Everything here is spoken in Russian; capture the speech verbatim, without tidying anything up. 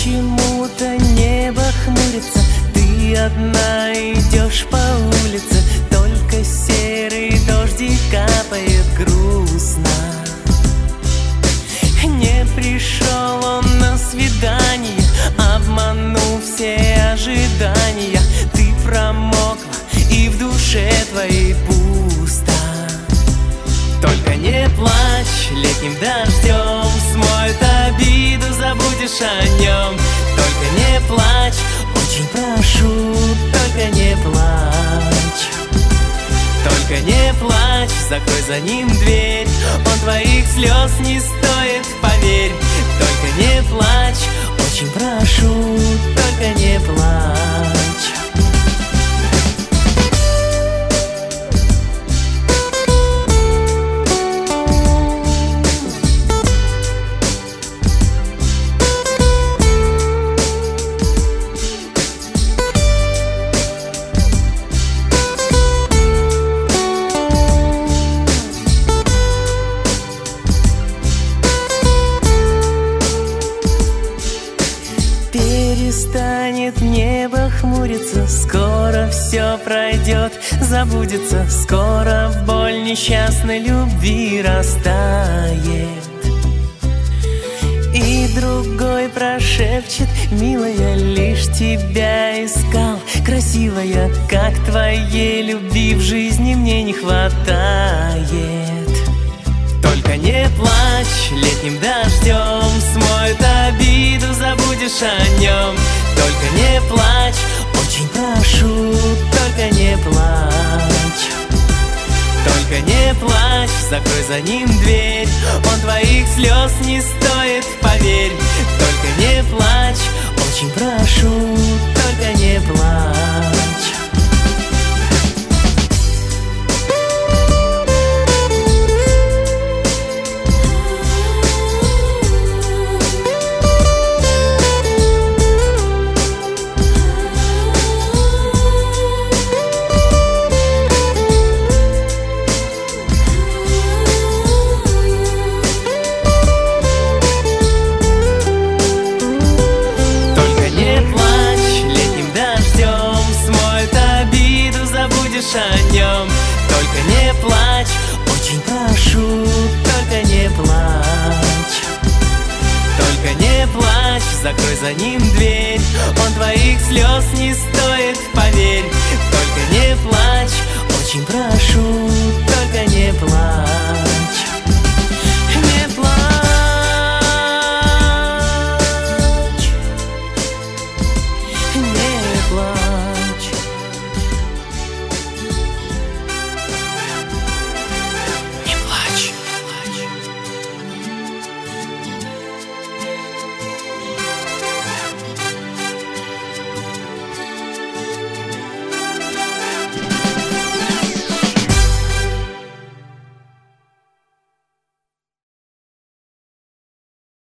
Почему-то небо хмурится, ты одна идешь по улице, только серый дождик капает грустно. Не пришел он на свидание, обманул все ожидания. Ты промокла, и в душе твоей пусто. Только не плачь, летним дождем смоет обиду, забудешь о нем. Только не плачь, очень прошу, только не плачь. Только не плачь, закрой за ним дверь, он твоих слез не стоит, поверь. Только не плачь, очень прошу, только не плачь. Перестанет небо хмуриться, скоро все пройдет, забудется. Скоро боль несчастной любви растает, и другой прошепчет: милая, лишь тебя искал. Красивая, как твоей любви в жизни мне не хватает. Только не плачь, летним дождем смоет обиду, забудешь о нем. Только не плачь, очень прошу, только не плачь. Только не плачь, закрой за ним дверь, он твоих слез не стоит, поверь. Только не плачь, очень прошу, только не плачь. О нем. Только не плачь, очень прошу, только не плачь. Только не плачь, закрой за ним дверь, он твоих слез не стоит, поверь. Только не плачь, очень прошу, только не плачь.